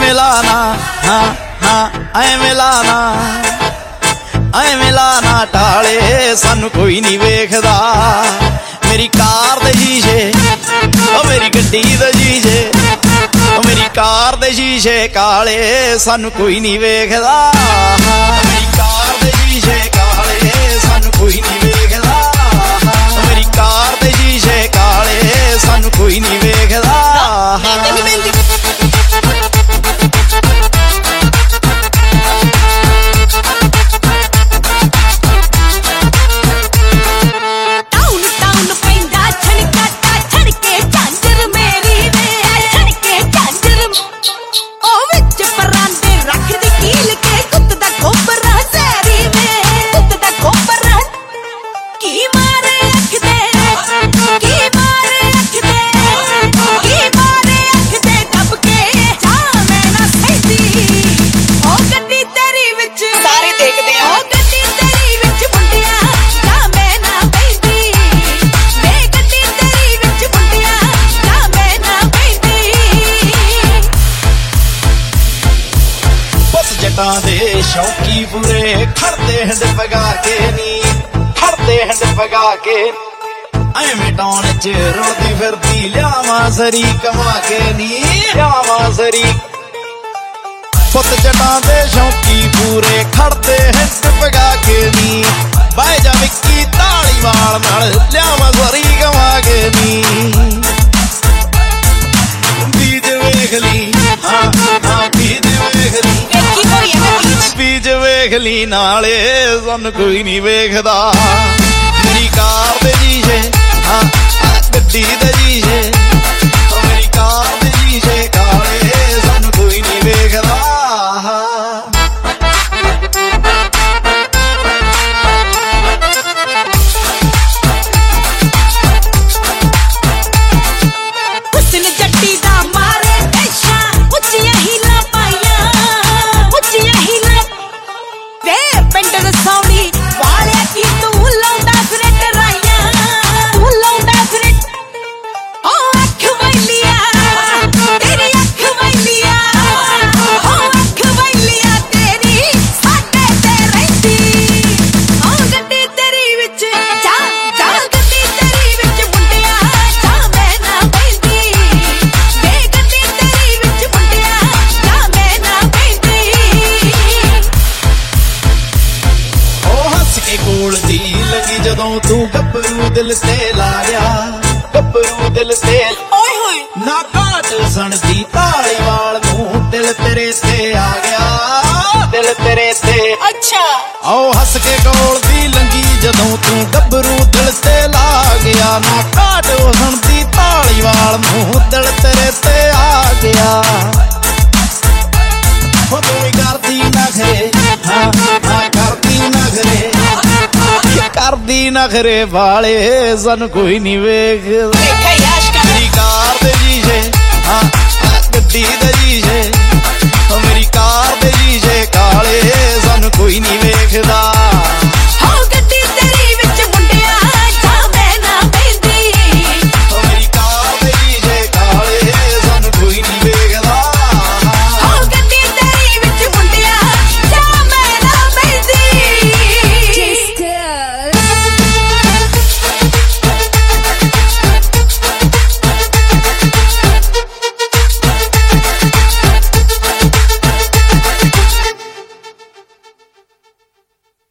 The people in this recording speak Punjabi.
ਐਵੇਂ ਲਾਣਾ ਹਾਂ ਹਾਂ ਐਵੇਂ ਲਾਣਾ ਐਵੇਂ ਲਾਣਾ ਟਾਲੇ ਸਾਨੂੰ ਕੋਈ ਨਹੀਂ ਵੇਖਦਾ। ਮੇਰੀ ਕਾਰ ਦੇ ਸ਼ੀਸ਼ੇ ਉਹ ਮੇਰੀ ਗੱਡੀ ਦੇ ਸ਼ੀਸ਼ੇ ਉਹ ਮੇਰੀ ਕਾਰ ਦੇ ਸ਼ੀਸ਼ੇ ਕਾਲੇ ਸਾਨੂੰ ਕੋਈ ਨਹੀਂ ਵੇਖਦਾ। ਮੇਰੀ ਕਾਰ ਦੇ ਸ਼ੀਸ਼ੇ ਕਾਲੇ ਸਾਨੂੰ ਕੋਈ ਨਹੀਂ ਵੇਖਦਾ। ਮੇਰੀ ਕਾਰ ਦੇ ਸ਼ੀਸ਼ੇ ਕਾਲੇ ਸਾਨੂੰ ਕੋਈ ਨਹੀਂ ਵੇਖਦਾ। ਜੱਟਾਂ ਦੇ ਸ਼ੌਕੀ ਪੂਰੇ ਖੜਦੇ ਹੰਡ ਪਗਾ ਕੇ ਨੀ ਖੜਦੇ ਹੰਡ ਪਗਾ ਕੇ ਐਵੇਂ ਟਾਉਣ ਚ ਰੁਲਦੀ ਫਿਰਦੀ ਲਿਆਵਾਂ ਸਰੀ ਕਮਾ ਕੇ ਨੀ ਲਿਆਵਾਂ ਸਰੀ। ਪੁੱਤ ਜੱਟਾਂ ਦੇ ਸ਼ੌਕੀ ਪੂਰੇ ਖੜਦੇ ਹੰਡ ਪਗਾ ਕੇ ਨੀ ਬਾਏ ਜਾ ਵਿੱਕੀ ਧਾਲੀਵਾਲ ਨਾਲ ਲਿਆਵਾਂ ਸਰੀ ਕਮਾ ਕੇ ਨੀ। ਬੀਜ ਵੇਖ ਲਈ ਹਾਂ ਹਾਂ ਬੀਜ ਵੇਖ ਲਈ ਬੀਜ ਵੇਖ ਲਈ ਨਾਲੇ ਸਾਨੂੰ ਕੋਈ ਨਹੀਂ ਵੇਖਦਾ। ਮੇਰੀ ਕਾਰ ਦੇ ਸ਼ੀਸ਼ੇ ਹਾਂ ਗੱਡੀ ਦੇ ਸ਼ੀਸ਼ੇ ਮੇਰੀ ਕਾਰ ਦੇ ਸ਼ੀਸ਼ੇ ਕਾਲੇ ਸਾਨੂੰ ਕੋਈ ਨਹੀਂ ਵੇਖਦਾ। ਕੋਲ ਦੀ ਲੱਗੀ ਜਦੋਂ ਤੂੰ ਗੱਭਰੂ ਦਿਲ ਤੇ ਲਾ ਗਿਆ ਗੱਭਰੂ ਦਿਲ ਤੇ ਓਏ ਹੋਏ ਨਾ ਘਾਟ ਸੁਣਦੀ ਧਾਲੀਵਾਲ ਨੂੰ ਦਿਲ ਤੇਰੇ ਤੇ ਆ ਗਿਆ ਦਿਲ ਤੇਰੇ ਤੇ ਅੱਛਾ। ਆਓ ਹੱਸ ਕੇ ਕੋਲ ਦੀ ਲੰਗੀ ਜਦੋਂ ਤੂੰ ਗੱਭਰੂ ਦਿਲ ਤੇ ਲਾ ਗਿਆ ਨਾ ਘਾਟ ਸੁਣਦੀ ਧਾਲੀਵਾਲ ਨੂੰ ਦਿਲ ਤੇਰੇ ਤੇ ਆ ਗਿਆ। ਹੋ ਤੂੰ ਕਰਦੀ ਨਖਰੇ ਹਾਂ ਹਾਂ ਕਰਦੀ ਨਖਰੇ ਕਰਦੀ ਨਖਰੇ ਵਾਲੇ ਸਾਨੂੰ ਕੋਈ ਨਹੀਂ ਵੇਖਦਾ। ਮੇਰੀ ਕਾਰ ਦੇ ਸ਼ੀਸ਼ੇ ਹਾਂ ਗੱਡੀ ਦੇ ਸ਼ੀਸ਼ੇ